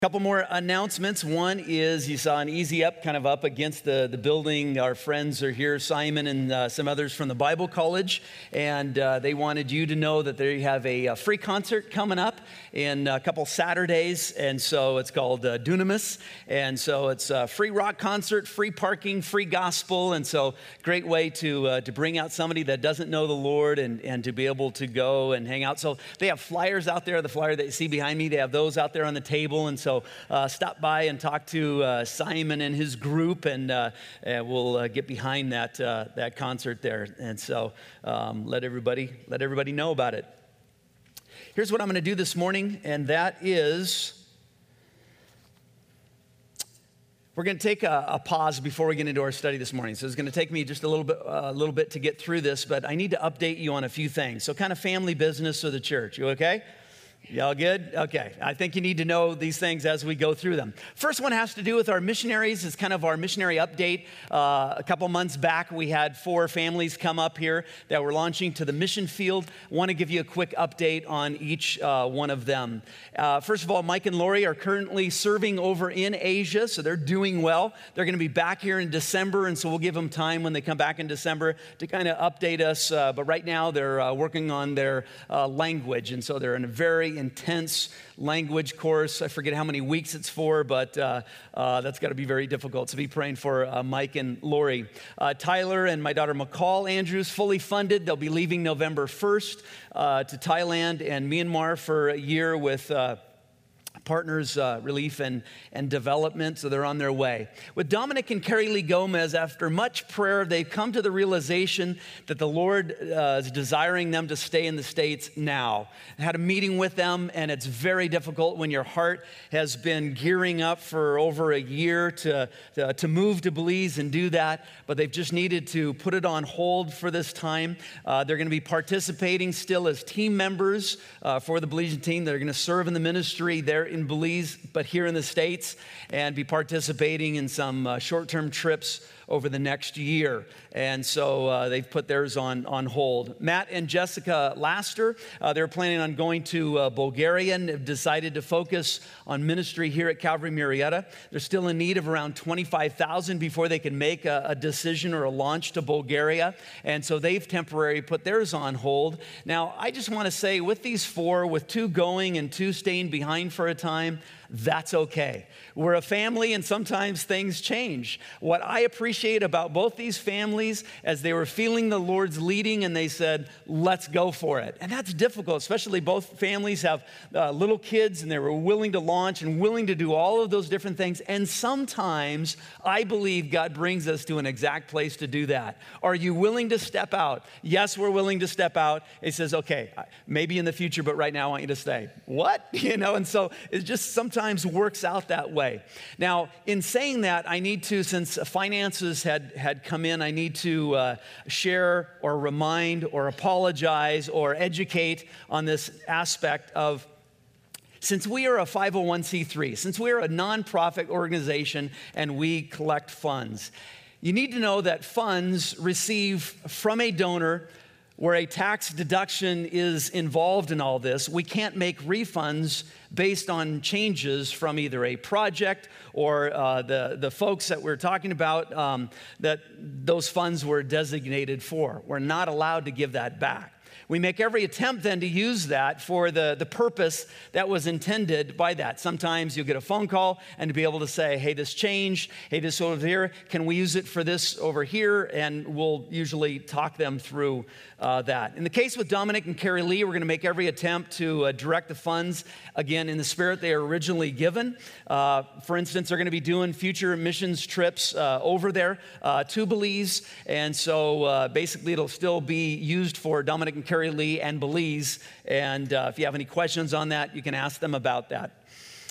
Couple more announcements. One is you saw an easy up kind of up against the building. Our friends are here, Simon and some others from the Bible College, and they wanted you to know that they have a free concert coming up in a couple Saturdays, and so it's called Dunamis, and so it's a free rock concert, free parking, free gospel, and so great way to bring out somebody that doesn't know the Lord and to be able to go and hang out. So they have flyers out there, the flyer that you see behind me, they have those out there on the table, and so stop by and talk to Simon and his group, and we'll get behind that concert there. And so let everybody know about it. Here's what I'm going to do this morning, and that is we're going to take a pause before we get into our study this morning. So it's going to take me just a little bit to get through this, but I need to update you on a few things. So kind of family business of the church. You okay? Y'all good? Okay. I think you need to know these things as we go through them. First one has to do with our missionaries. It's kind of our missionary update. A couple months back, we had 4 families come up here that were launching to the mission field. I want to give you a quick update on each one of them. First of all, Mike and Lori are currently serving over in Asia, so they're doing well. They're going to be back here in December, and so we'll give them time when they come back in December to kind of update us. But right now, they're working on their language, and so they're in a very intense language course. I forget how many weeks it's for, but that's got to be very difficult. So be praying for Mike and Lori. Tyler and my daughter McCall Andrews, fully funded. They'll be leaving November 1st to Thailand and Myanmar for a year with Partners Relief and Development, so they're on their way. With Dominic and Carrie Lee Gomez, after much prayer, they've come to the realization that the Lord is desiring them to stay in the States now. I had a meeting with them, and it's very difficult when your heart has been gearing up for over a year to move to Belize and do that, but they've just needed to put it on hold for this time. They're going to be participating still as team members for the Belizean team. They're going to serve in the ministry there in Belize, but here in the States, and be participating in some short-term trips over the next year. And so they've put theirs on hold. Matt and Jessica Laster, they're planning on going to Bulgaria and have decided to focus on ministry here at Calvary Murrieta. They're still in need of around $25,000 before they can make a decision or a launch to Bulgaria. And so they've temporarily put theirs on hold. Now, I just want to say with these 4, with 2 going and 2 staying behind for a time, that's okay. We're a family, and sometimes things change. What I appreciate about both these families, as they were feeling the Lord's leading, and they said, let's go for it. And that's difficult, especially both families have little kids, and they were willing to launch and willing to do all of those different things. And sometimes I believe God brings us to an exact place to do that. Are you willing to step out? Yes, we're willing to step out. He says, okay, maybe in the future, but right now I want you to stay. What? And so it just sometimes works out that way. Now, in saying that, I need to, since finances had come in, I need to share or remind or apologize or educate on this aspect of, since we are a 501c3, since we are a nonprofit organization and we collect funds, you need to know that funds received from a donor where a tax deduction is involved in all this, we can't make refunds based on changes from either a project or the folks that we're talking about that those funds were designated for. We're not allowed to give that back. We make every attempt then to use that for the purpose that was intended by that. Sometimes you'll get a phone call and to be able to say, hey, this changed. Hey, this over here. Can we use it for this over here? And we'll usually talk them through that. In the case with Dominic and Carrie Lee, we're going to make every attempt to direct the funds, again, in the spirit they are originally given. For instance, they're going to be doing future missions trips over there to Belize. And so basically it'll still be used for Dominic and Carrie Lee and Belize. And if you have any questions on that, you can ask them about that.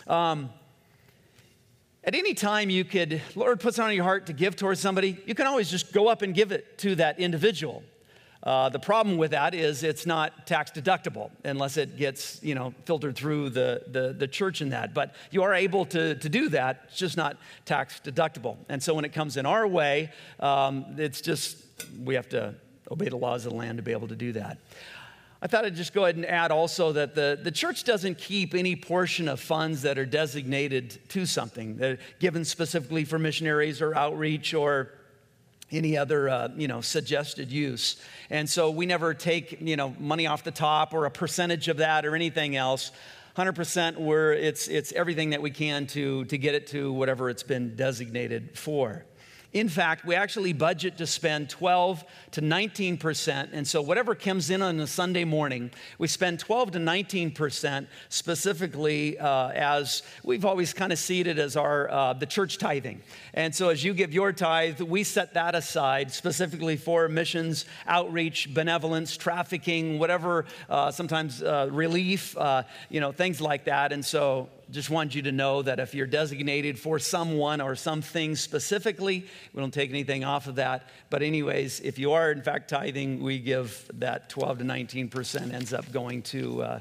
At any time Lord puts it on your heart to give towards somebody, you can always just go up and give it to that individual. The problem with that is it's not tax deductible unless it gets, filtered through the church in that. But you are able to do that. It's just not tax deductible. And so when it comes in our way, it's just we have to obey the laws of the land to be able to do that. I thought I'd just go ahead and add also that the church doesn't keep any portion of funds that are designated to something, that are given specifically for missionaries or outreach or any other, suggested use. And so we never take, money off the top or a percentage of that or anything else. 100% it's everything that we can to get it to whatever it's been designated for. In fact, we actually budget to spend 12 to 19%. And so whatever comes in on a Sunday morning, we spend 12 to 19% specifically as we've always kind of seen it as the church tithing. And so as you give your tithe, we set that aside specifically for missions, outreach, benevolence, trafficking, whatever, sometimes relief, things like that. And so just want you to know that if you're designated for someone or something specifically, we don't take anything off of that. But anyways, if you are in fact tithing, we give that 12 to 19% ends up going to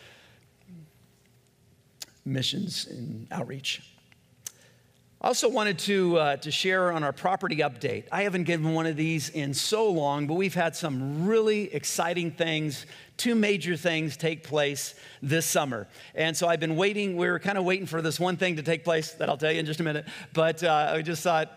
missions and outreach. I also wanted to share on our property update. I haven't given one of these in so long, but we've had some really exciting things, 2 major things take place this summer. And so I've been waiting. We were kind of waiting for this one thing to take place that I'll tell you in just a minute. But I just thought,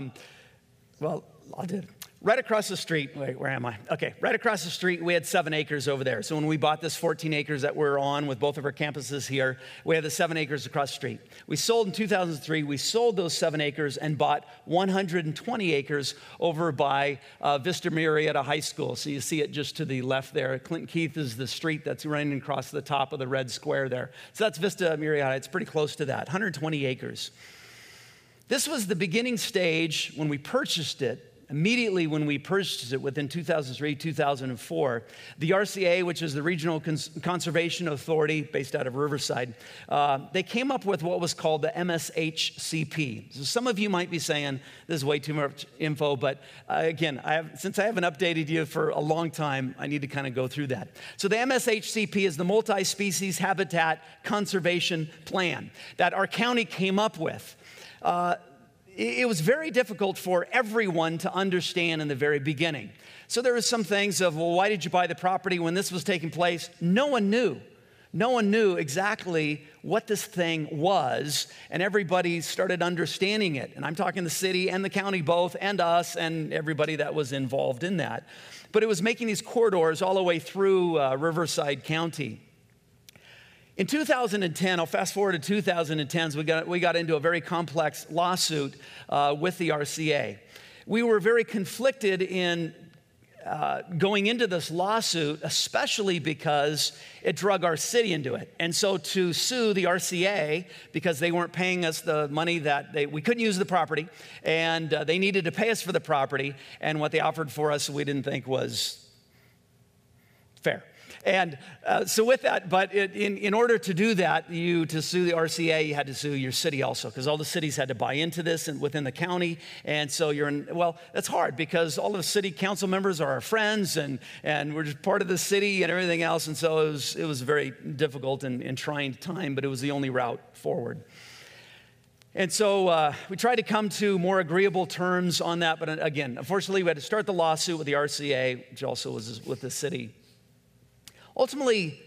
I'll do it. Right across the street, wait, where am I? Okay, right across the street, we had 7 acres over there. So when we bought this 14 acres that we're on with both of our campuses here, we had the 7 acres across the street. We sold in 2003, we sold those 7 acres and bought 120 acres over by Vista Marietta High School. So you see it just to the left there. Clinton Keith is the street that's running across the top of the red square there. So that's Vista Marietta. It's pretty close to that, 120 acres. This was the beginning stage when we purchased it. Immediately when we purchased it within 2003, 2004, the RCA, which is the Regional Conservation Authority based out of Riverside, they came up with what was called the MSHCP. So some of you might be saying, this is way too much info, but again, since I haven't updated you for a long time, I need to kind of go through that. So the MSHCP is the Multi-Species Habitat Conservation Plan that our county came up with. It was very difficult for everyone to understand in the very beginning. So there was some things of, well, why did you buy the property when this was taking place? No one knew. No one knew exactly what this thing was, and everybody started understanding it. And I'm talking the city and the county both, and us, and everybody that was involved in that. But it was making these corridors all the way through Riverside County. In 2010, I'll fast forward to 2010, we got into a very complex lawsuit with the RCA. We were very conflicted in going into this lawsuit, especially because it drug our city into it. And so to sue the RCA, because they weren't paying us the money that we couldn't use the property, and they needed to pay us for the property, and what they offered for us we didn't think was fair. And so with that, but in order to do that, to sue the RCA, you had to sue your city also, because all the cities had to buy into this and within the county. And so that's hard because all of the city council members are our friends and we're just part of the city and everything else. And so it was very difficult and trying time, but it was the only route forward. And so we tried to come to more agreeable terms on that. But again, unfortunately, we had to start the lawsuit with the RCA, which also was with the city. Ultimately,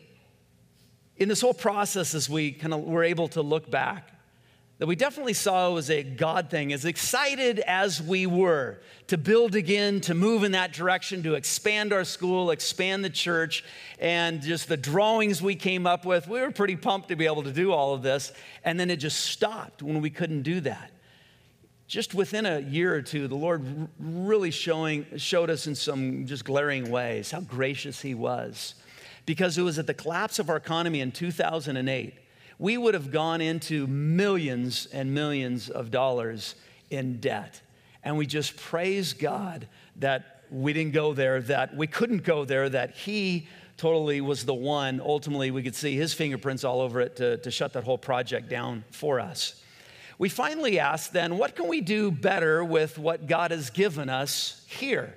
in this whole process, as we kind of were able to look back, that we definitely saw it was a God thing. As excited as we were to build again, to move in that direction, to expand our school, expand the church, and just the drawings we came up with, we were pretty pumped to be able to do all of this. And then it just stopped when we couldn't do that. Just within a year or two, the Lord really showed us in some just glaring ways how gracious He was. Because it was at the collapse of our economy in 2008, we would have gone into millions and millions of dollars in debt. And we just praise God that we didn't go there, that we couldn't go there, that He totally was the one. Ultimately, we could see His fingerprints all over it to shut that whole project down for us. We finally asked then, what can we do better with what God has given us here?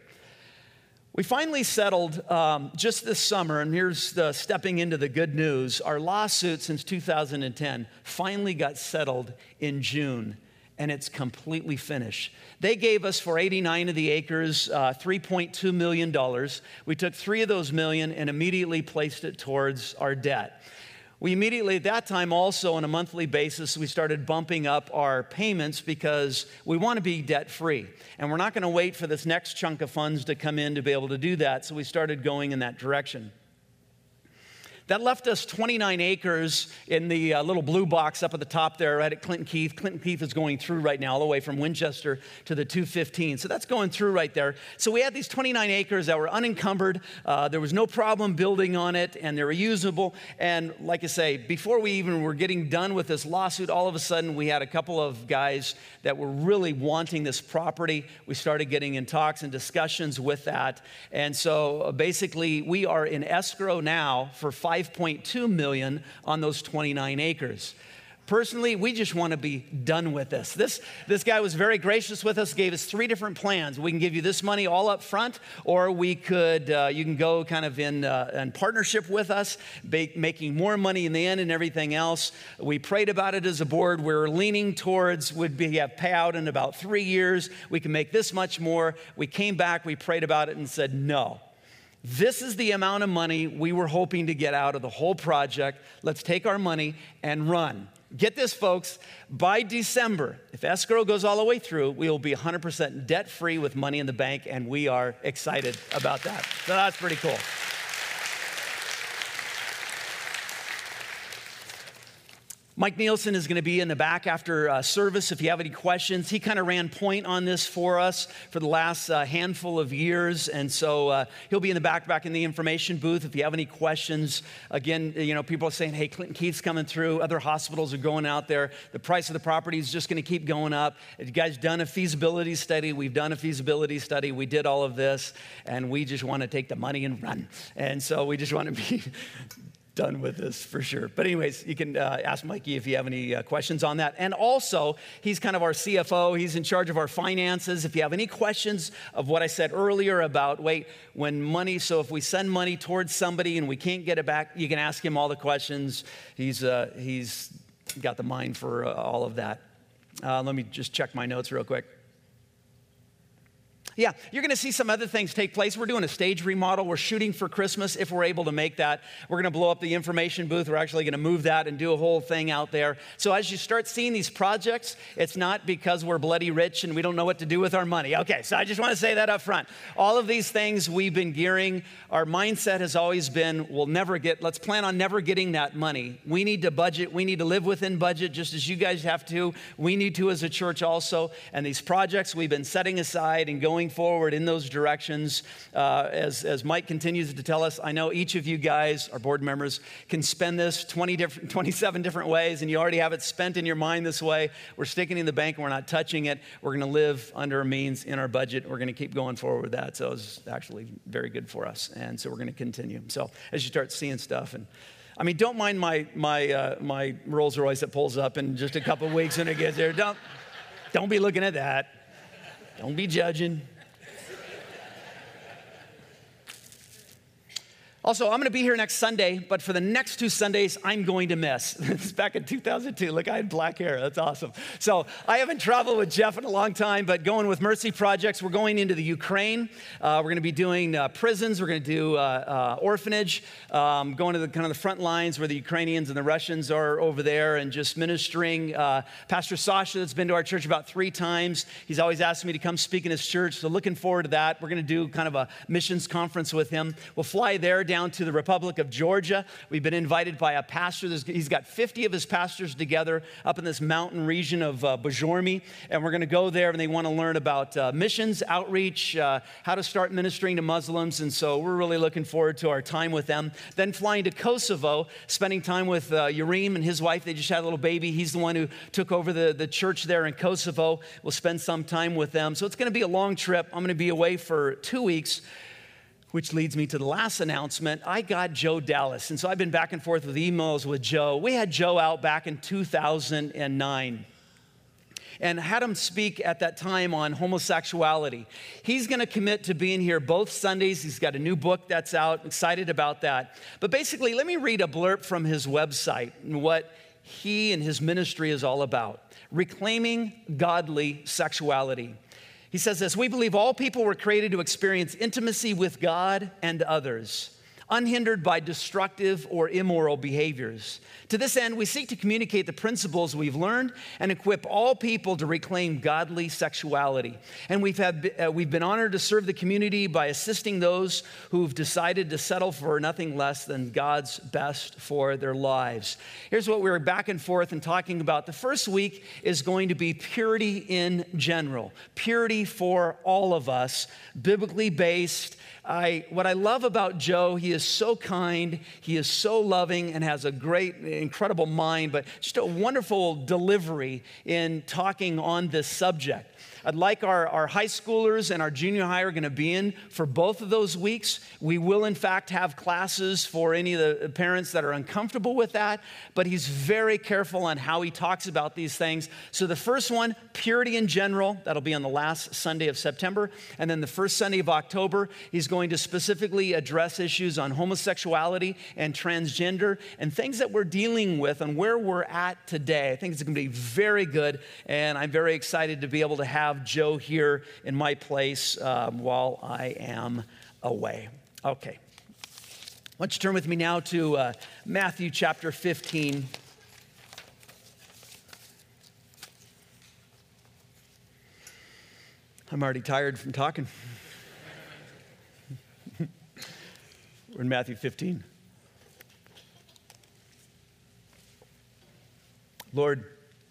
We finally settled just this summer, and here's stepping into the good news. Our lawsuit since 2010 finally got settled in June. and it's completely finished. They gave us for 89 of the acres $3.2 million. We took 3 of those million and immediately placed it towards our debt. We immediately, at that time also, on a monthly basis, we started bumping up our payments because we want to be debt-free. And we're not going to wait for this next chunk of funds to come in to be able to do that, so we started going in that direction. That left us 29 acres in the little blue box up at the top there, right at Clinton Keith. Clinton Keith is going through right now, all the way from Winchester to the 215. So that's going through right there. So we had these 29 acres that were unencumbered. There was no problem building on it, and they were usable. And like I say, before we even were getting done with this lawsuit, all of a sudden we had a couple of guys that were really wanting this property. We started getting in talks and discussions with that. And so basically we are in escrow now for $5.2 million on those 29 acres. Personally, we just want to be done with this. This guy was very gracious with us, gave us 3 different plans. We can give you this money all up front, or we could, you can go kind of in partnership with us, making more money in the end and everything else. We prayed about it as a board. We're leaning towards have payout in about 3 years. We can make this much more. We came back, we prayed about it and said no. This is the amount of money we were hoping to get out of the whole project. Let's take our money and run. Get this, folks, by December, if escrow goes all the way through, we will be 100% debt-free with money in the bank, and we are excited about that. So that's pretty cool. Mike Nielsen is going to be in the back after service if you have any questions. He kind of ran point on this for us for the last handful of years, and so he'll be in the back in the information booth if you have any questions. Again, you know, people are saying, hey, Clinton Keith's coming through. Other hospitals are going out there. The price of the property is just going to keep going up. Have you guys done a feasibility study? We've done a feasibility study. We did all of this, and we just want to take the money and run. And so we just want to be done with this for sure. But anyways, you can ask Mikey if you have any questions on that. And also, he's kind of our CFO. He's in charge of our finances. If you have any questions of what I said earlier about, so if we send money towards somebody and we can't get it back, you can ask him all the questions. He's got the mind for all of that. Let me just check my notes real quick. Yeah, you're going to see some other things take place. We're doing a stage remodel. We're shooting for Christmas if we're able to make that. We're going to blow up the information booth. We're actually going to move that and do a whole thing out there. So as you start seeing these projects, it's not because we're bloody rich and we don't know what to do with our money. Okay, so I just want to say that up front. All of these things we've been gearing. Our mindset has always been, let's plan on never getting that money. We need to budget. We need to live within budget just as you guys have to. We need to as a church also. And these projects we've been setting aside and going forward in those directions. As Mike continues to tell us, I know each of you guys, our board members, can spend this 27 different ways, and you already have it spent in your mind this way. We're sticking in the bank and we're not touching it. We're going to live under our means in our budget. We're going to keep going forward with that. So it's actually very good for us. And so we're going to continue. So as you start seeing stuff, and I mean, don't mind my Rolls Royce that pulls up in just a couple of weeks when it gets there. Don't be looking at that. Don't be judging. Also, I'm going to be here next Sunday, but for the next 2 Sundays, I'm going to miss. It's back in 2002. Look, I had black hair. That's awesome. So I haven't traveled with Jeff in a long time, but going with Mercy Projects, we're going into the Ukraine. We're going to be doing prisons. We're going to do orphanage, going to the kind of the front lines where the Ukrainians and the Russians are over there and just ministering. Pastor Sasha, that's been to our church about 3 times, he's always asked me to come speak in his church, so looking forward to that. We're going to do kind of a missions conference with him. We'll fly there down to the Republic of Georgia. We've been invited by a pastor. He's got 50 of his pastors together up in this mountain region of Bajormi, and we're going to go there, and they want to learn about missions, outreach, how to start ministering to Muslims, and so we're really looking forward to our time with them. Then flying to Kosovo, spending time with Yarim and his wife. They just had a little baby. He's the one who took over the church there in Kosovo. We'll spend some time with them. So it's going to be a long trip. I'm going to be away for 2 weeks, which leads me to the last announcement. I got Joe Dallas, and so I've been back and forth with emails with Joe. We had Joe out back in 2009 and had him speak at that time on homosexuality. He's going to commit to being here both Sundays. He's got a new book that's out. Excited about that. But basically, let me read a blurb from his website and what he and his ministry is all about: reclaiming godly sexuality. He says this: we believe all people were created to experience intimacy with God and others, unhindered by destructive or immoral behaviors. To this end, we seek to communicate the principles we've learned and equip all people to reclaim godly sexuality. And we've been honored to serve the community by assisting those who've decided to settle for nothing less than God's best for their lives. Here's what we're back and forth and talking about. The first week is going to be purity in general, purity for all of us, biblically based. What I love about Joe, he is so kind, he is so loving, and has a great, incredible mind, but just a wonderful delivery in talking on this subject. I'd like our high schoolers and our junior high are going to be in for both of those weeks. We will, in fact, have classes for any of the parents that are uncomfortable with that, but he's very careful on how he talks about these things. So the first one, purity in general, that'll be on the last Sunday of September. And then the first Sunday of October, he's going to specifically address issues on homosexuality and transgender and things that we're dealing with and where we're at today. I think it's going to be very good, and I'm very excited to be able to have Joe here in my place while I am away. Okay. Why don't you turn with me now to Matthew chapter 15. I'm already tired from talking. We're in Matthew 15. Lord,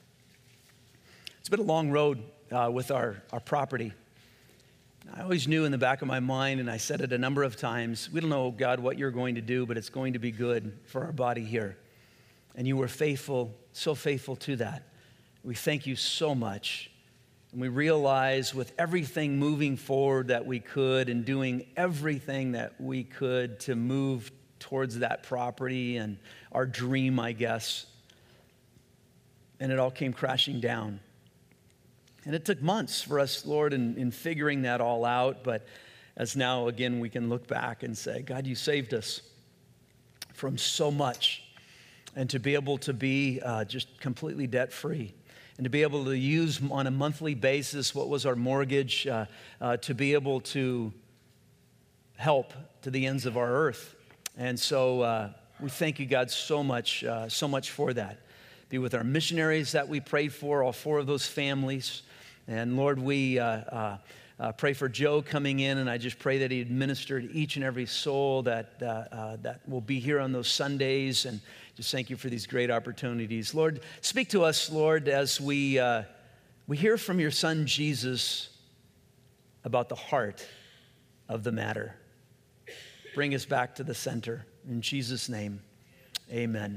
it's been a long road with our property. I always knew in the back of my mind, and I said it a number of times, we don't know, God, what you're going to do, but it's going to be good for our body here. And you were faithful, so faithful to that. We thank you so much. And we realize with everything moving forward that we could and doing everything that we could to move towards that property and our dream, I guess, and it all came crashing down. And it took months for us, Lord, in figuring that all out. But as now, again, we can look back and say, God, you saved us from so much. And to be able to be just completely debt-free. And to be able to use on a monthly basis what was our mortgage to be able to help to the ends of our earth. And so we thank you, God, so much for that. Be with our missionaries that we prayed for, all 4 of those families. And Lord, we pray for Joe coming in, and I just pray that he'd minister to each and every soul that will be here on those Sundays. And just thank you for these great opportunities. Lord, speak to us, Lord, as we hear from your Son, Jesus, about the heart of the matter. Bring us back to the center. In Jesus' name, amen.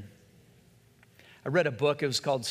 I read a book. It was called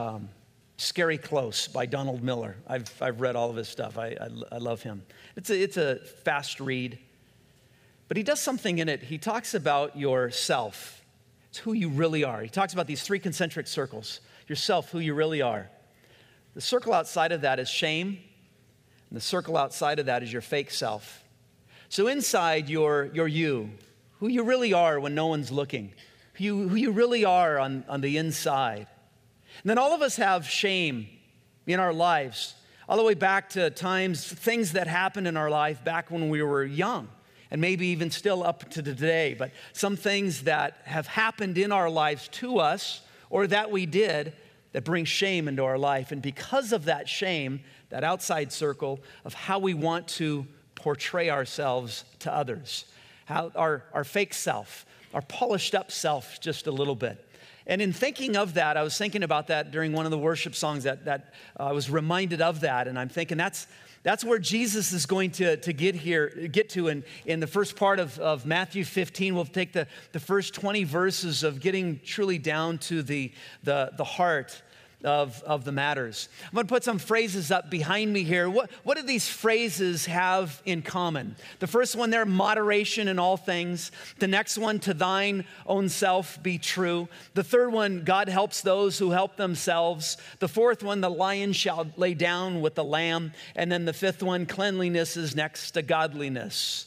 Scary Close by Donald Miller. I've read all of his stuff. I love him. It's a fast read. But he does something in it. He talks about yourself. It's who you really are. He talks about these 3 concentric circles. Yourself, who you really are. The circle outside of that is shame. And the circle outside of that is your fake self. So inside you're you, who you really are when no one's looking. Who you really are on the inside. And then all of us have shame in our lives, all the way back to things that happened in our life back when we were young, and maybe even still up to today. But some things that have happened in our lives to us, or that we did, that bring shame into our life. And because of that shame, that outside circle of how we want to portray ourselves to others, how our fake self, our polished up self just a little bit. And in thinking of that, I was thinking about that during one of the worship songs that I was reminded of that. And I'm thinking that's where Jesus is going to get to in the first part of Matthew 15. We'll take the first 20 verses of getting truly down to the heart of the matters. I'm going to put some phrases up behind me here. What do these phrases have in common? The first one there, moderation in all things. The next one, to thine own self be true. The third one, God helps those who help themselves. The fourth one, the lion shall lay down with the lamb. And then the fifth one, cleanliness is next to godliness.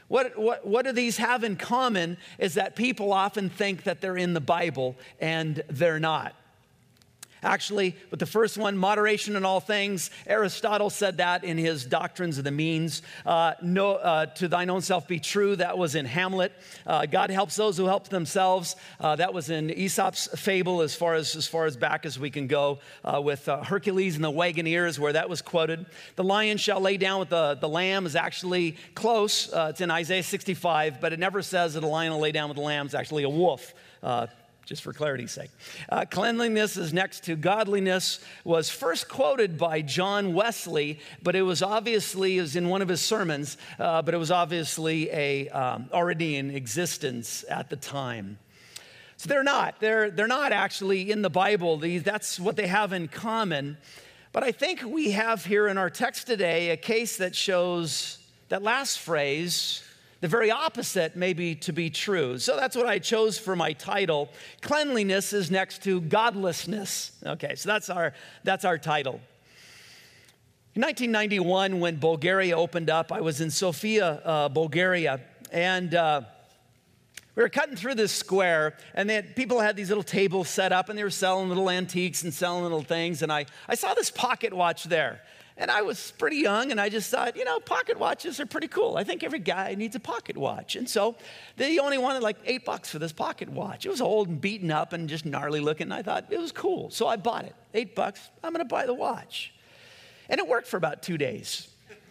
What do these have in common is that people often think that they're in the Bible and they're not. Actually, with the first one, moderation in all things, Aristotle said that in his Doctrines of the Means. To thine own self be true, that was in Hamlet. God helps those who help themselves. That was in Aesop's fable as far as back as we can go, with Hercules and the Wagoneers, where that was quoted. The lion shall lay down with the lamb is actually close. It's in Isaiah 65, but it never says that a lion will lay down with the lamb. It's actually a wolf. Just for clarity's sake. Cleanliness is next to godliness was first quoted by John Wesley, but it was in one of his sermons, but it was obviously already in existence at the time. So they're not actually in the Bible. That's what they have in common. But I think we have here in our text today a case that shows that last phrase, the very opposite may be to be true. So that's what I chose for my title. Cleanliness is next to godlessness. Okay, so that's our title. In 1991, when Bulgaria opened up, I was in Sofia, Bulgaria, and we were cutting through this square, and people had these little tables set up, and they were selling little antiques and selling little things, and I saw this pocket watch there. And I was pretty young, and I just thought, pocket watches are pretty cool. I think every guy needs a pocket watch. And so they only wanted like $8 for this pocket watch. It was old and beaten up and just gnarly looking. And I thought it was cool. So I bought it. $8, I'm going to buy the watch. And it worked for about 2 days.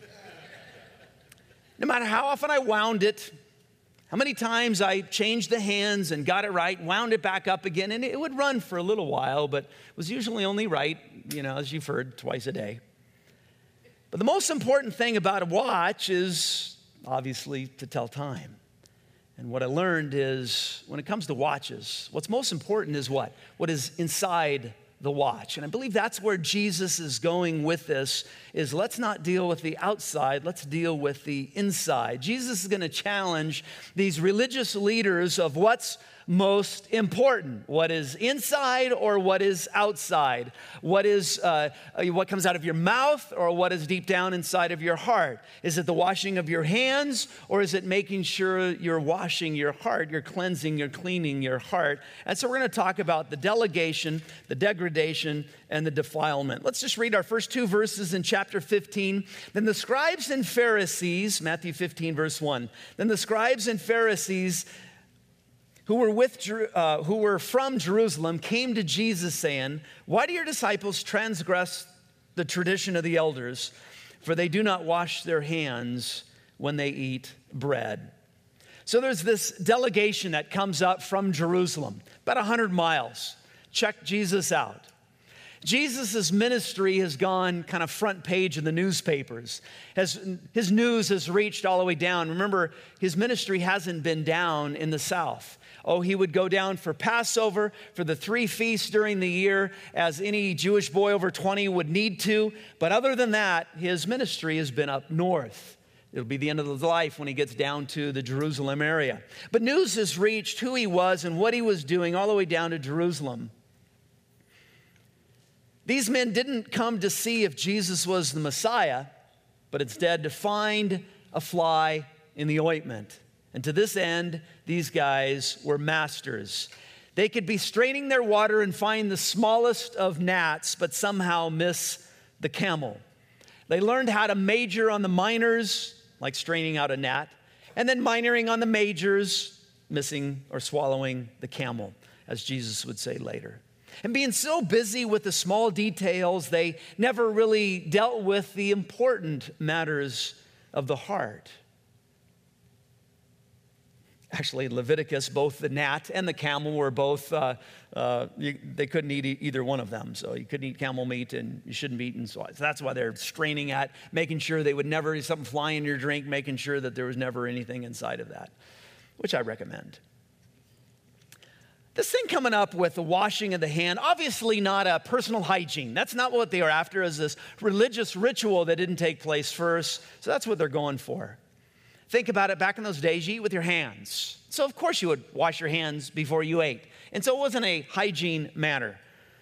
No matter how often I wound it, how many times I changed the hands and got it right, wound it back up again, and it would run for a little while, but was usually only right, as you've heard, twice a day. But the most important thing about a watch is obviously to tell time. And what I learned is when it comes to watches, what's most important is what? What is inside the watch. And I believe that's where Jesus is going with this, is let's not deal with the outside, let's deal with the inside. Jesus is going to challenge these religious leaders of what's most important, what is inside or what is outside, what comes out of your mouth or what is deep down inside of your heart. Is it the washing of your hands, or is it making sure you're washing your heart, you're cleansing, you're cleaning your heart? And so we're going to talk about the delegation, the degradation, and the defilement. Let's just read our first two verses in chapter 15. Then the scribes and Pharisees, Matthew 15 verse 1, then the scribes and Pharisees who were from Jerusalem came to Jesus saying, "Why do your disciples transgress the tradition of the elders? For they do not wash their hands when they eat bread." So there's this delegation that comes up from Jerusalem, about 100 miles. Check Jesus out. Jesus' ministry has gone kind of front page in the newspapers. His news has reached all the way down. Remember, his ministry hasn't been down in the south. Oh, he would go down for Passover, for the 3 feasts during the year, as any Jewish boy over 20 would need to. But other than that, his ministry has been up north. It'll be the end of his life when he gets down to the Jerusalem area. But news has reached who he was and what he was doing all the way down to Jerusalem. These men didn't come to see if Jesus was the Messiah, but instead to find a fly in the ointment. And to this end, these guys were masters. They could be straining their water and find the smallest of gnats, but somehow miss the camel. They learned how to major on the minors, like straining out a gnat, and then minoring on the majors, missing or swallowing the camel, as Jesus would say later. And being so busy with the small details, they never really dealt with the important matters of the heart. Actually, in Leviticus, both the gnat and the camel were both, they couldn't eat either one of them. So you couldn't eat camel meat and you shouldn't be eating. So that's why they're straining at, making sure they would never, something fly in your drink, making sure that there was never anything inside of that, which I recommend. This thing coming up with the washing of the hand, obviously not a personal hygiene. That's not what they are after, is this religious ritual that didn't take place first. So that's what they're going for. Think about it, back in those days, you eat with your hands. So of course you would wash your hands before you ate. And so it wasn't a hygiene matter.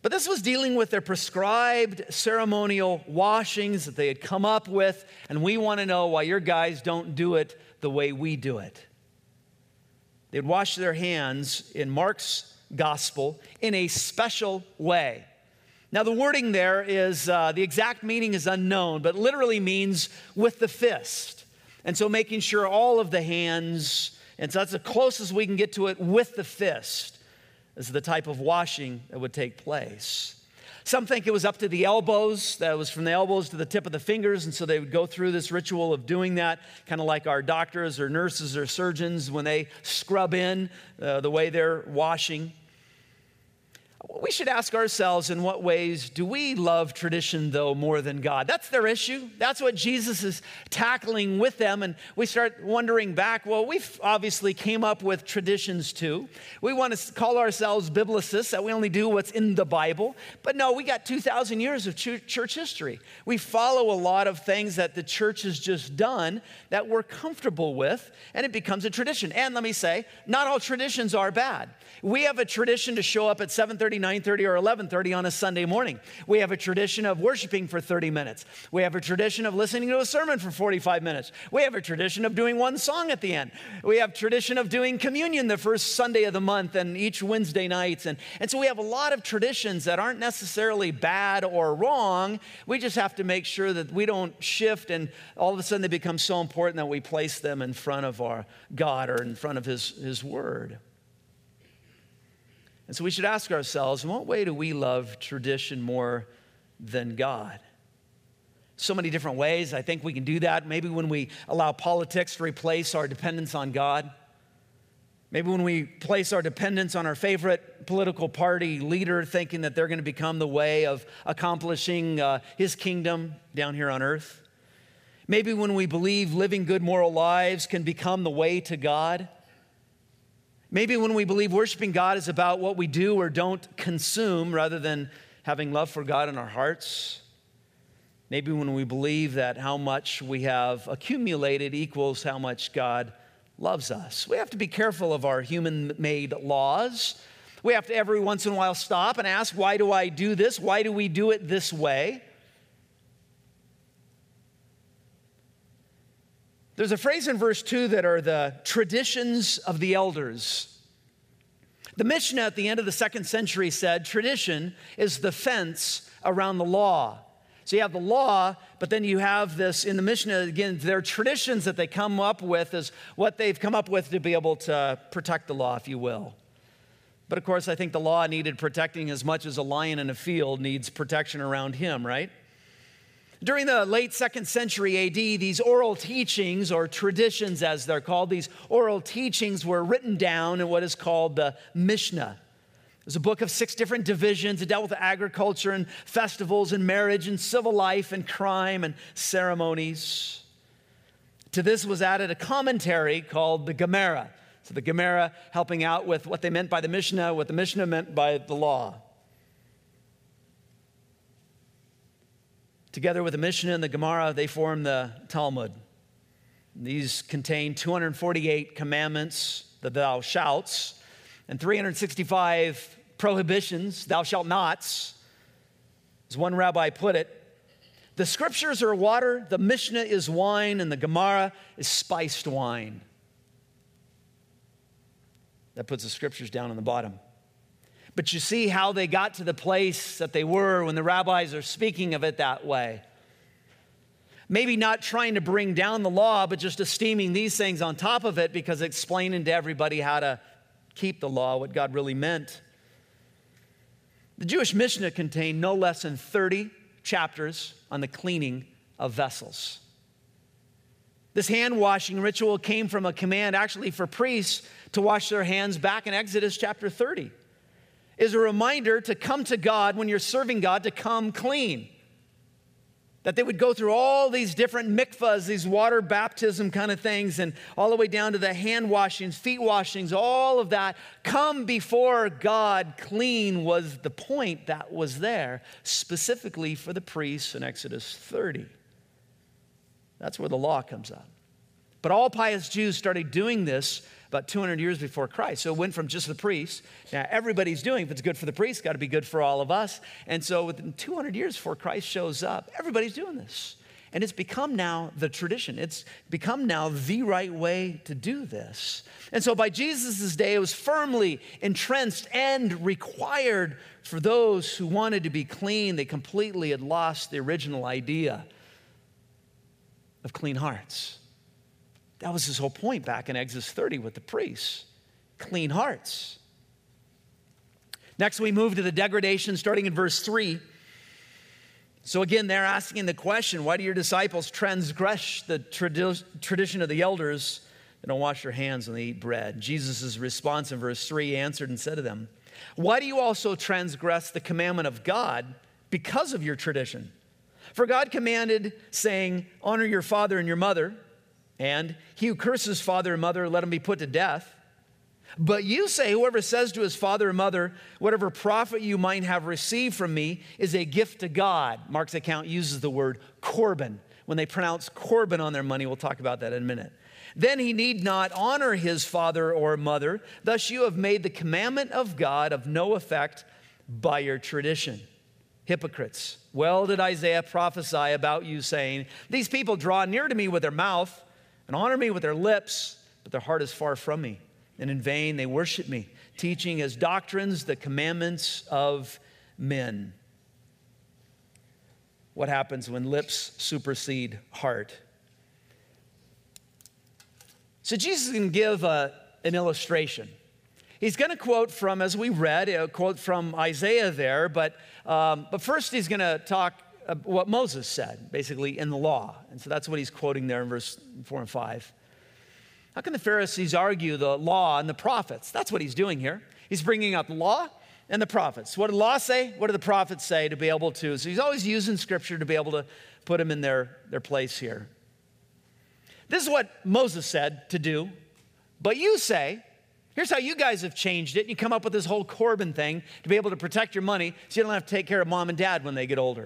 But this was dealing with their prescribed ceremonial washings that they had come up with, and we want to know why your guys don't do it the way we do it. They'd wash their hands in Mark's gospel in a special way. Now, the wording there is, the exact meaning is unknown, but literally means with the fist. And so making sure all of the hands, and so that's the closest we can get to it, with the fist, is the type of washing that would take place. Some think it was up to the elbows. That was from the elbows to the tip of the fingers. And so they would go through this ritual of doing that, kind of like our doctors or nurses or surgeons when they scrub in the way they're washing. We should ask ourselves, in what ways do we love tradition, though, more than God? That's their issue. That's what Jesus is tackling with them. And we start wondering back, well, we've obviously came up with traditions too. We want to call ourselves biblicists, that we only do what's in the Bible. But no, we got 2,000 years of church history. We follow a lot of things that the church has just done that we're comfortable with, and it becomes a tradition. And let me say, not all traditions are bad. We have a tradition to show up at 7:30, 9:30, or 11:30 on a Sunday morning. We have a tradition of worshiping for 30 minutes. We have a tradition of listening to a sermon for 45 minutes. We have a tradition of doing one song at the end. We have tradition of doing communion the first Sunday of the month and each Wednesday nights. And so we have a lot of traditions that aren't necessarily bad or wrong. We just have to make sure that we don't shift and all of a sudden they become so important that we place them in front of our God or in front of His Word. And so we should ask ourselves, in what way do we love tradition more than God? So many different ways. I think we can do that. Maybe when we allow politics to replace our dependence on God. Maybe when we place our dependence on our favorite political party leader, thinking that they're going to become the way of accomplishing His kingdom down here on earth. Maybe when we believe living good moral lives can become the way to God. Maybe when we believe worshiping God is about what we do or don't consume rather than having love for God in our hearts. Maybe when we believe that how much we have accumulated equals how much God loves us. We have to be careful of our human-made laws. We have to every once in a while stop and ask, why do I do this? Why do we do it this way? There's a phrase in verse 2 that are the traditions of the elders. The Mishnah at the end of the 2nd century said, tradition is the fence around the law. So you have the law, but then you have this in the Mishnah, again, their traditions that they come up with is what they've come up with to be able to protect the law, if you will. But of course, I think the law needed protecting as much as a lion in a field needs protection around him, right? During the late 2nd century AD, these oral teachings, or traditions as they're called, these oral teachings were written down in what is called the Mishnah. It was a book of 6 different divisions. It dealt with agriculture and festivals and marriage and civil life and crime and ceremonies. To this was added a commentary called the Gemara. So the Gemara helping out with what they meant by the Mishnah, what the Mishnah meant by the law. Together with the Mishnah and the Gemara, they form the Talmud. These contain 248 commandments, the thou shalts, and 365 prohibitions, thou shalt nots. As one rabbi put it, the scriptures are water, the Mishnah is wine, and the Gemara is spiced wine. That puts the scriptures down on the bottom. But you see how they got to the place that they were when the rabbis are speaking of it that way. Maybe not trying to bring down the law, but just esteeming these things on top of it because explaining to everybody how to keep the law, what God really meant. The Jewish Mishnah contained no less than 30 chapters on the cleaning of vessels. This hand-washing ritual came from a command actually for priests to wash their hands back in Exodus chapter 30. Is a reminder to come to God when you're serving God, to come clean. That they would go through all these different mikvahs, these water baptism kind of things, and all the way down to the hand washings, feet washings, all of that. Come before God clean was the point that was there, specifically for the priests in Exodus 30. That's where the law comes out. But all pious Jews started doing this about 200 years before Christ. So it went from just the priests. Now everybody's doing, if it's good for the priests, got to be good for all of us. And so within 200 years before Christ shows up, everybody's doing this. And it's become now the tradition. It's become now the right way to do this. And so by Jesus' day, it was firmly entrenched and required for those who wanted to be clean. They completely had lost the original idea of clean hearts. That was his whole point back in Exodus 30 with the priests. Clean hearts. Next, we move to the degradation starting in verse 3. So again, they're asking the question, why do your disciples transgress the tradition of the elders? They don't wash their hands when they eat bread. Jesus' response in verse 3 answered and said to them, why do you also transgress the commandment of God because of your tradition? For God commanded, saying, honor your father and your mother, and he who curses father and mother, let him be put to death. But you say, whoever says to his father or mother, whatever profit you might have received from me is a gift to God. Mark's account uses the word Corban. When they pronounce Corban on their money, we'll talk about that in a minute. Then he need not honor his father or mother. Thus you have made the commandment of God of no effect by your tradition. Hypocrites, well did Isaiah prophesy about you, saying, these people draw near to me with their mouth and honor me with their lips, but their heart is far from me. And in vain they worship me, teaching as doctrines the commandments of men. What happens when lips supersede heart? So Jesus can give an illustration. He's going to quote from, as we read, a quote from Isaiah there, but first he's going to talk what Moses said, basically in the law. And so that's what he's quoting there in verse 4 and 5. How can the Pharisees argue the law and the prophets? That's what he's doing here. He's bringing up the law and the prophets. What did the law say? What did the prophets say to be able to? So he's always using scripture to be able to put them in their place here. This is what Moses said to do. But you say, here's how you guys have changed it. You come up with this whole Corban thing to be able to protect your money so you don't have to take care of mom and dad when they get older.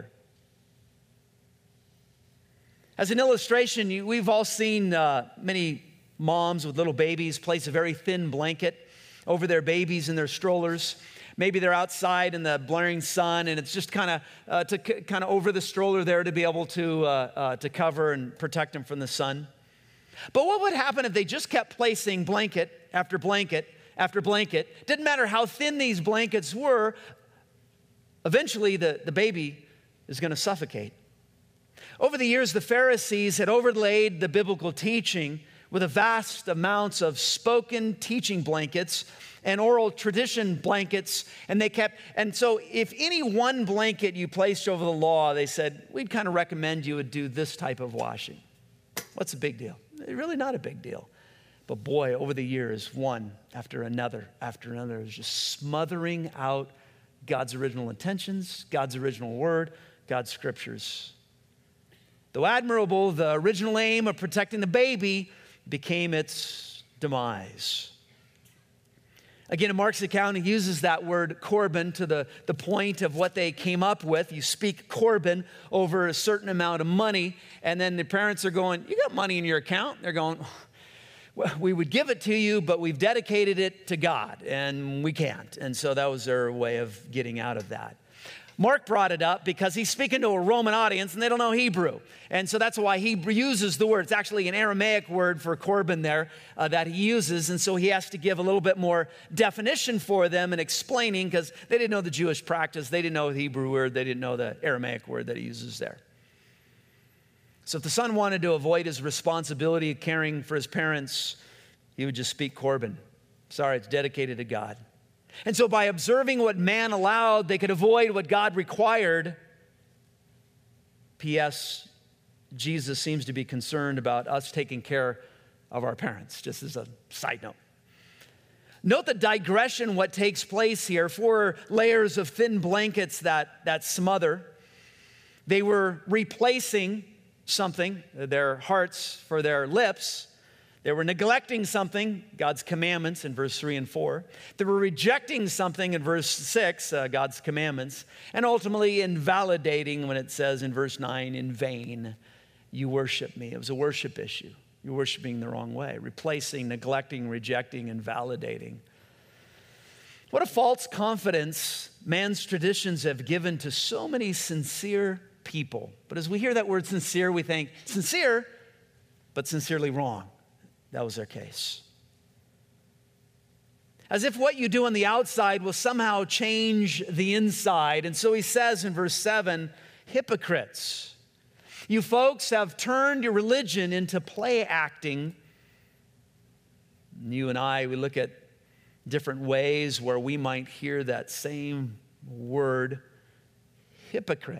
As an illustration, we've all seen many moms with little babies place a very thin blanket over their babies in their strollers. Maybe they're outside in the blaring sun, and it's just kind of over the stroller there to be able to cover and protect them from the sun. But what would happen if they just kept placing blanket after blanket after blanket? Didn't matter how thin these blankets were, eventually the baby is going to suffocate. Over the years, the Pharisees had overlaid the biblical teaching with a vast amounts of spoken teaching blankets and oral tradition blankets, and so if any one blanket you placed over the law, they said, we'd kind of recommend you would do this type of washing. What's the big deal? Really not a big deal. But boy, over the years, one after another is just smothering out God's original intentions, God's original word, God's scriptures. Though admirable, the original aim of protecting the baby became its demise. Again, in Mark's account, he uses that word Corban to the point of what they came up with. You speak Corban over a certain amount of money, and then the parents are going, you got money in your account? They're going, well, we would give it to you, but we've dedicated it to God, and we can't. And so that was their way of getting out of that. Mark brought it up because he's speaking to a Roman audience and they don't know Hebrew. And so that's why he uses the word. It's actually an Aramaic word for Corban there that he uses. And so he has to give a little bit more definition for them and explaining because they didn't know the Jewish practice. They didn't know the Hebrew word. They didn't know the Aramaic word that he uses there. So if the son wanted to avoid his responsibility of caring for his parents, he would just speak Corban. Sorry, it's dedicated to God. And so by observing what man allowed, they could avoid what God required. P.S. Jesus seems to be concerned about us taking care of our parents, just as a side note. Note the digression, what takes place here. 4 layers of thin blankets that smother. They were replacing something, their hearts for their lips. They were neglecting something, God's commandments in verse 3 and 4. They were rejecting something in verse 6, God's commandments. And ultimately invalidating when it says in verse 9, in vain you worship me. It was a worship issue. You're worshiping the wrong way, replacing, neglecting, rejecting, and validating. What a false confidence man's traditions have given to so many sincere people. But as we hear that word sincere, we think sincere, but sincerely wrong. That was their case. As if what you do on the outside will somehow change the inside. And so he says in verse 7, hypocrites. You folks have turned your religion into play acting. You and I, we look at different ways where we might hear that same word, hypocrite.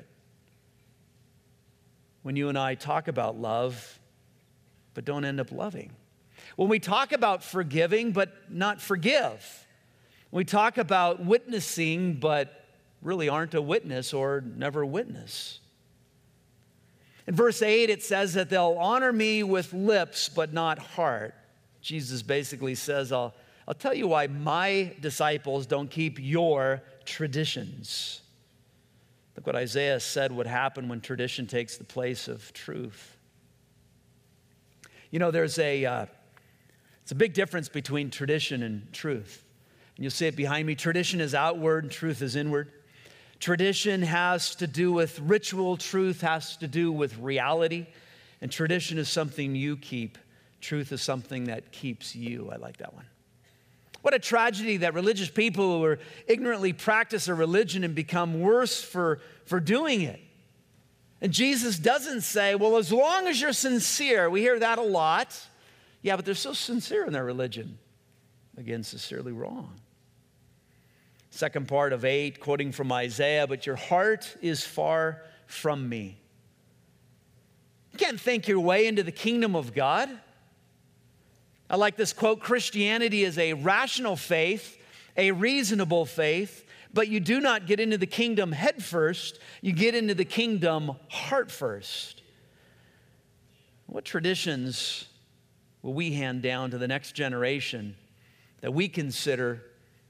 When you and I talk about love, but don't end up loving. When we talk about forgiving, but not forgive. We talk about witnessing, but really aren't a witness or never witness. In verse 8, it says that they'll honor me with lips, but not heart. Jesus basically says, I'll tell you why my disciples don't keep your traditions. Look what Isaiah said would happen when tradition takes the place of truth. You know, it's a big difference between tradition and truth. And you'll see it behind me. Tradition is outward and truth is inward. Tradition has to do with ritual. Truth has to do with reality. And tradition is something you keep. Truth is something that keeps you. I like that one. What a tragedy that religious people who ignorantly practice a religion and become worse for doing it. And Jesus doesn't say, well, as long as you're sincere. We hear that a lot. Yeah, but they're so sincere in their religion. Again, sincerely wrong. Second part of 8, quoting from Isaiah, but your heart is far from me. You can't think your way into the kingdom of God. I like this quote, Christianity is a rational faith, a reasonable faith, but you do not get into the kingdom head first, you get into the kingdom heart first. What traditions will we hand down to the next generation that we consider,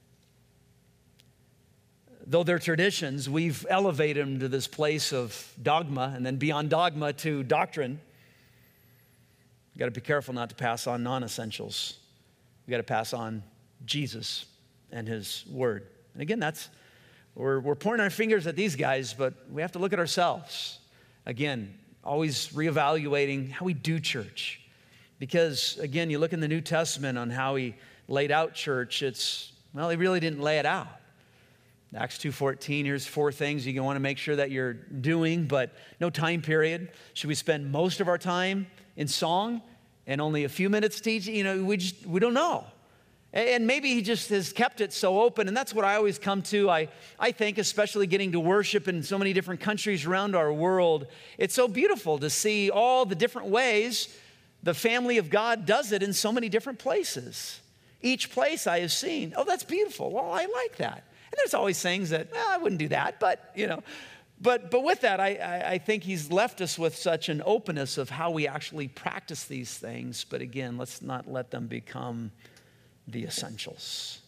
though they're traditions, we've elevated them to this place of dogma and then beyond dogma to doctrine. We've got to be careful not to pass on non-essentials. We've got to pass on Jesus and his word. And again, we're pointing our fingers at these guys, but we have to look at ourselves. Again, always reevaluating how we do church. Because, again, you look in the New Testament on how he laid out church, he really didn't lay it out. Acts 2:14, here's 4 things you want to make sure that you're doing, but no time period. Should we spend most of our time in song and only a few minutes teaching? We don't know. And maybe he just has kept it so open, and that's what I always come to. I think, especially getting to worship in so many different countries around our world, it's so beautiful to see all the different ways the family of God does it in so many different places. Each place I have seen, oh, that's beautiful. Well, I like that. And there's always things that, I wouldn't do that, but, But with that, I think he's left us with such an openness of how we actually practice these things. But again, let's not let them become the essentials.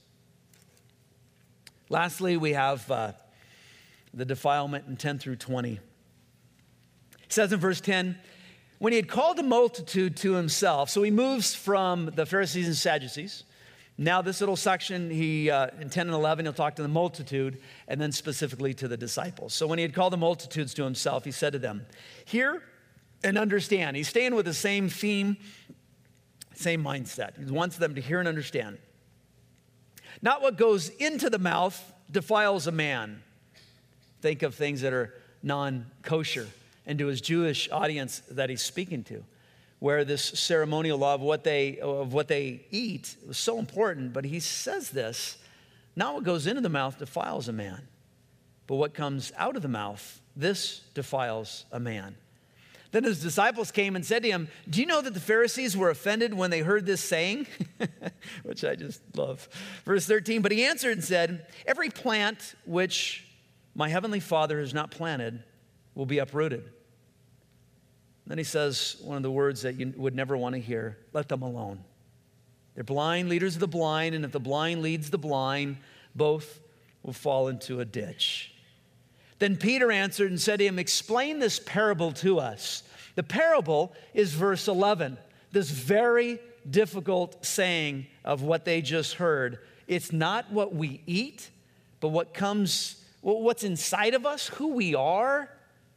Lastly, we have the defilement in 10 through 20. It says in verse 10, when he had called the multitude to himself, so he moves from the Pharisees and Sadducees. Now this little section, in 10 and 11, he'll talk to the multitude and then specifically to the disciples. So when he had called the multitudes to himself, he said to them, hear and understand. He's staying with the same theme, same mindset. He wants them to hear and understand. Not what goes into the mouth defiles a man. Think of things that are non-kosher, and to his Jewish audience that he's speaking to, where this ceremonial law of what they eat was so important. But he says this, not what goes into the mouth defiles a man, but what comes out of the mouth, this defiles a man. Then his disciples came and said to him, do you know that the Pharisees were offended when they heard this saying? Which I just love. Verse 13, but he answered and said, every plant which my heavenly Father has not planted will be uprooted. Then he says one of the words that you would never want to hear, let them alone. They're blind leaders of the blind, and if the blind leads the blind, both will fall into a ditch. Then Peter answered and said to him, explain this parable to us. The parable is verse 11. this very difficult saying of what they just heard. It's not what we eat, but what's inside of us, who we are.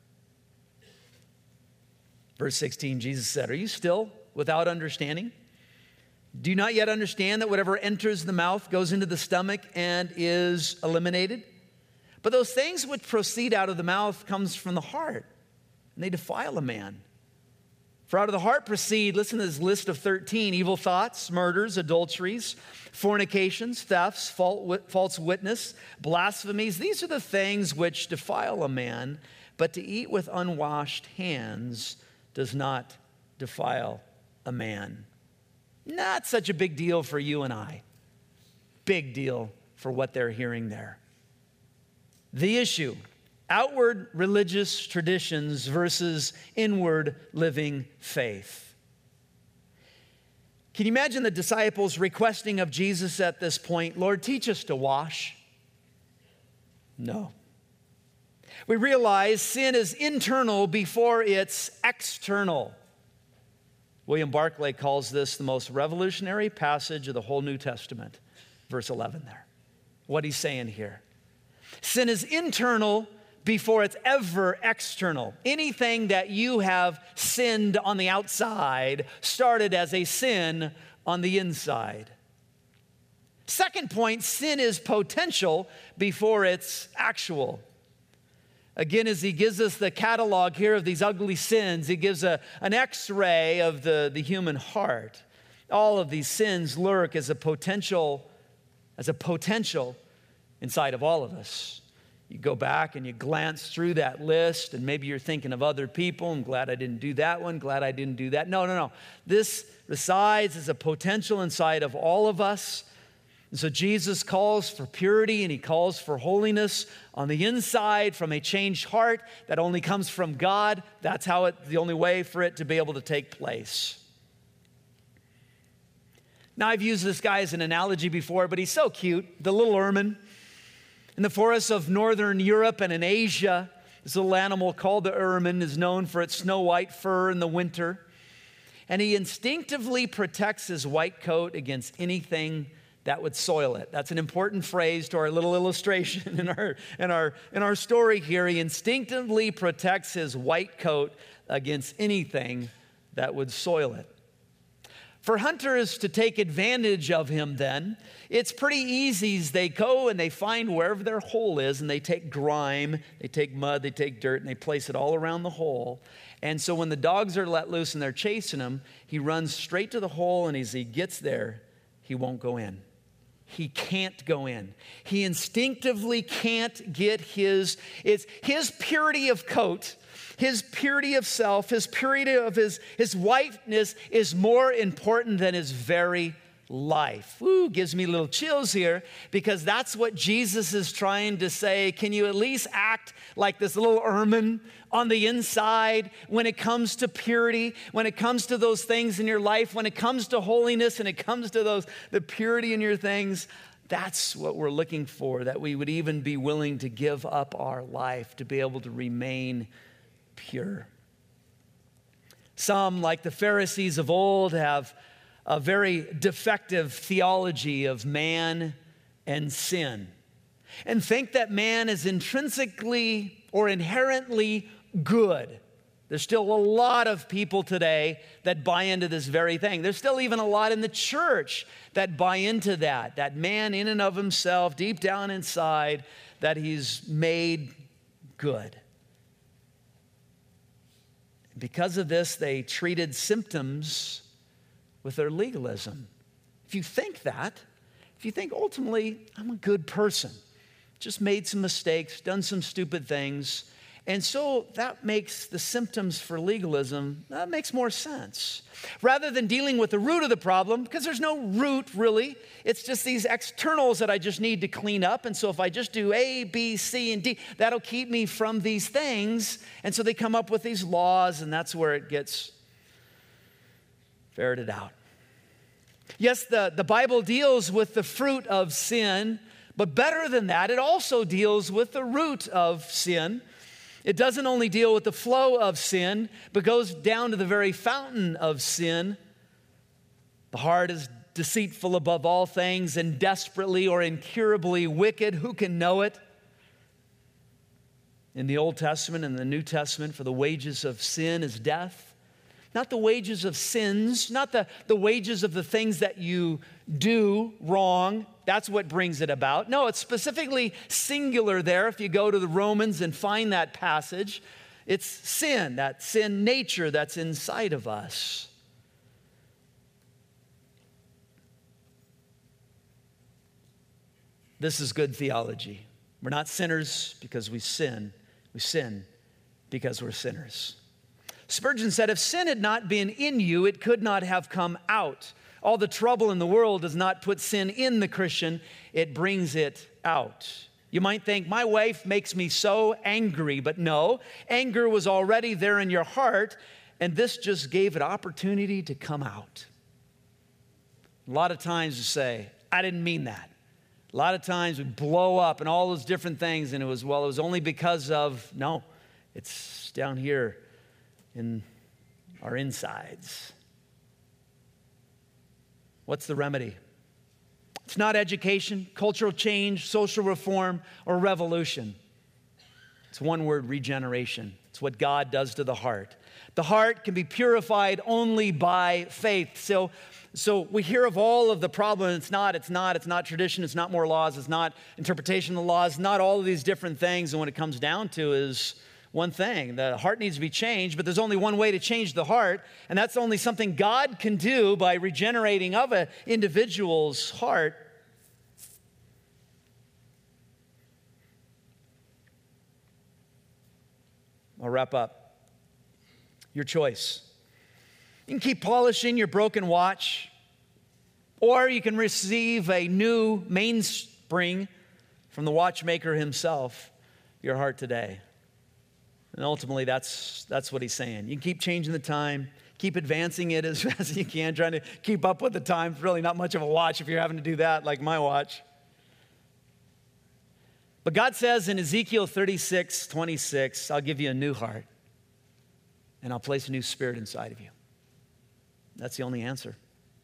Verse 16, Jesus said, "Are you still without understanding? Do you not yet understand that whatever enters the mouth goes into the stomach and is eliminated? But those things which proceed out of the mouth comes from the heart, and they defile a man. For out of the heart proceed," listen to this list of 13, "evil thoughts, murders, adulteries, fornications, thefts, false witness, blasphemies. These are the things which defile a man, but to eat with unwashed hands does not defile a man." Not such a big deal for you and I. Big deal for what they're hearing there. The issue: outward religious traditions versus inward living faith. Can you imagine the disciples requesting of Jesus at this point, "Lord, teach us to wash"? No. We realize sin is internal before it's external. William Barclay calls this the most revolutionary passage of the whole New Testament. Verse 11 there. What he's saying here. Sin is internal before it's ever external. Anything that you have sinned on the outside started as a sin on the inside. Second point, sin is potential before it's actual. Again, as he gives us the catalog here of these ugly sins, he gives an x-ray of the human heart. All of these sins lurk as a potential inside of all of us. You go back and you glance through that list, and maybe you're thinking of other people. I'm glad I didn't do that one. Glad I didn't do that. No. This resides as a potential inside of all of us. And so Jesus calls for purity and he calls for holiness on the inside from a changed heart that only comes from God. That's the only way for it to be able to take place. Now, I've used this guy as an analogy before, but he's so cute. The little ermine. In the forests of northern Europe and in Asia, this little animal called the ermine is known for its snow white fur in the winter. And he instinctively protects his white coat against anything that would soil it. That's an important phrase to our little illustration in our story here. He instinctively protects his white coat against anything that would soil it. For hunters to take advantage of him then, it's pretty easy. They go and they find wherever their hole is, and they take grime, they take mud, they take dirt, and they place it all around the hole. And so when the dogs are let loose and they're chasing him, he runs straight to the hole, and as he gets there, he won't go in. He can't go in. He instinctively can't get his purity of coat, his purity of self, his purity of his whiteness is more important than his very life. Ooh, gives me little chills here, because that's what Jesus is trying to say. Can you at least act like this little ermine on the inside when it comes to purity, when it comes to those things in your life, when it comes to holiness and it comes to the purity in your things? That's what we're looking for, that we would even be willing to give up our life to be able to remain pure. Some, like the Pharisees of old, have a very defective theology of man and sin, and think that man is intrinsically or inherently good. There's still a lot of people today that buy into this very thing. There's still even a lot in the church that buy into that man in and of himself, deep down inside, that he's made good. Because of this, they treated symptoms with their legalism. If you think ultimately, I'm a good person, just made some mistakes, done some stupid things, and so that makes the symptoms for legalism, that makes more sense. Rather than dealing with the root of the problem, because there's no root really, it's just these externals that I just need to clean up. And so if I just do A, B, C, and D, that'll keep me from these things. And so they come up with these laws, and that's where it gets ferreted out. Yes, the Bible deals with the fruit of sin, but better than that, it also deals with the root of sin. It doesn't only deal with the flow of sin, but goes down to the very fountain of sin, The heart is deceitful above all things and desperately or incurably wicked. Who can know it? In the Old Testament and the New Testament, for the wages of sin is death. Not the wages of sins, not the wages of the things that you do wrong. That's what brings it about. No, it's specifically singular there. If you go to the Romans and find that passage, it's sin, that sin nature that's inside of us. This is good theology. We're not sinners because we sin. We sin because we're sinners. Spurgeon said, if sin had not been in you, it could not have come out. All the trouble in the world does not put sin in the Christian, it brings it out. You might think, my wife makes me so angry, but no, anger was already there in your heart, and this just gave it opportunity to come out. A lot of times you say, I didn't mean that. A lot of times we blow up and all those different things, and it was only because of, no, it's down here in our insides. What's the remedy? It's not education, cultural change, social reform, or revolution. It's one word: regeneration. It's what God does to the heart. The heart can be purified only by faith. So we hear of all of the problems. It's not tradition, it's not more laws, it's not interpretation of the laws, not all of these different things. And what it comes down to is one thing: the heart needs to be changed, but there's only one way to change the heart, and that's only something God can do by regenerating of an individual's heart. I'll wrap up. Your choice. You can keep polishing your broken watch, or you can receive a new mainspring from the watchmaker himself, your heart today. And ultimately, that's what he's saying. You can keep changing the time, keep advancing it as fast as you can, trying to keep up with the time. It's really not much of a watch if you're having to do that, like my watch. But God says in Ezekiel 36:26, I'll give you a new heart, and I'll place a new spirit inside of you. That's the only answer.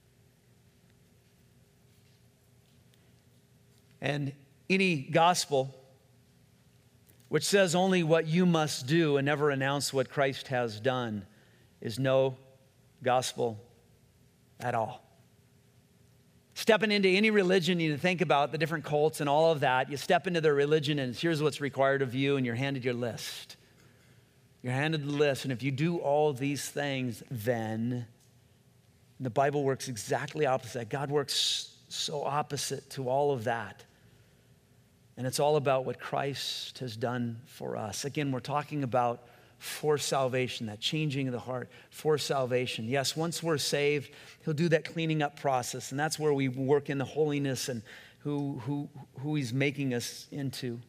And any gospel which says only what you must do and never announce what Christ has done is no gospel at all. Stepping into any religion, you think about the different cults and all of that. You step into their religion and here's what's required of you, and you're handed your list. You're handed the list, and if you do all these things, then the Bible works exactly opposite. God works so opposite to all of that. And it's all about what Christ has done for us. Again, we're talking about for salvation, that changing of the heart for salvation. Yes, once we're saved, he'll do that cleaning up process, and that's where we work in the holiness and who he's making us into.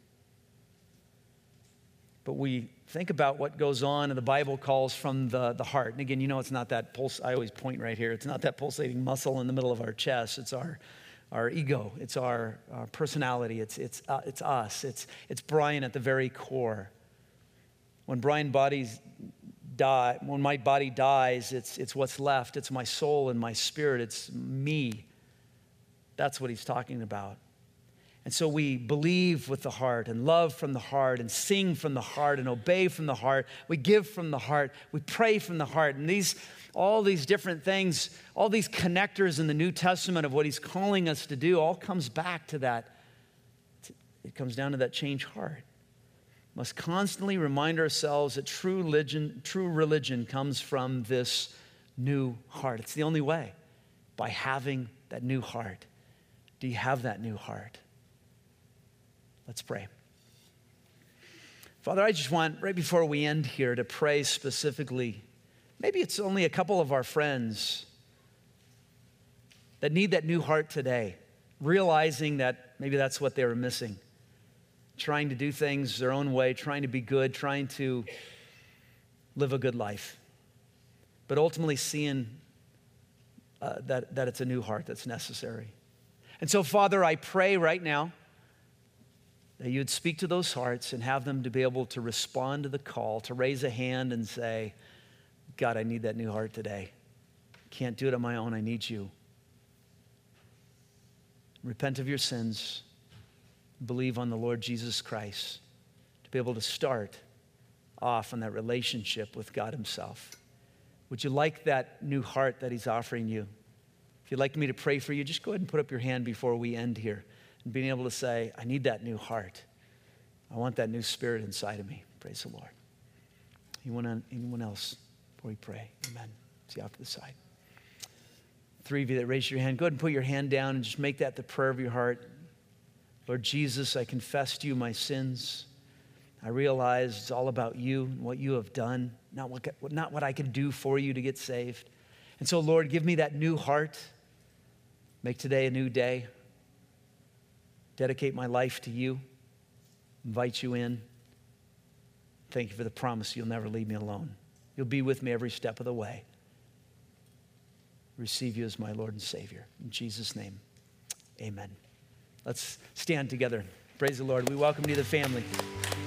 But we think about what goes on, and the Bible calls from the heart. And again, it's not that pulse. I always point right here. It's not that pulsating muscle in the middle of our chest. It's our ego. It's our personality. It's us. It's Brian at the very core. When my body dies, it's what's left. It's my soul and my spirit. It's me. That's what he's talking about. And so we believe with the heart and love from the heart and sing from the heart and obey from the heart. We give from the heart. We pray from the heart. And all these different things, all these connectors in the New Testament of what he's calling us to do all comes back to that. It comes down to that changed heart. Must constantly remind ourselves that true religion comes from this new heart. It's the only way, by having that new heart. Do you have that new heart? Let's pray. Father, I just want, right before we end here, to pray specifically. Maybe it's only a couple of our friends that need that new heart today, realizing that maybe that's what they were missing. Trying to do things their own way, trying to be good, trying to live a good life. But ultimately seeing that it's a new heart that's necessary. And so, Father, I pray right now that you'd speak to those hearts and have them to be able to respond to the call, to raise a hand and say, God, I need that new heart today. Can't do it on my own. I need you. repent of your sins, believe on the Lord Jesus Christ, to be able to start off on that relationship with God himself. Would you like that new heart that he's offering you? If you'd like me to pray for you, just go ahead and put up your hand before we end here, and being able to say, I need that new heart. I want that new spirit inside of me. Praise the Lord. Anyone else before we pray? Amen. See off to the side. 3 of you that raised your hand, go ahead and put your hand down and just make that the prayer of your heart. Lord Jesus, I confess to you my sins. I realize it's all about you and what you have done, not what I can do for you to get saved. And so, Lord, give me that new heart. Make today a new day. Dedicate my life to you. Invite you in. Thank you for the promise you'll never leave me alone. You'll be with me every step of the way. Receive you as my Lord and Savior. In Jesus' name, amen. Let's stand together. Praise the Lord. We welcome you to the family.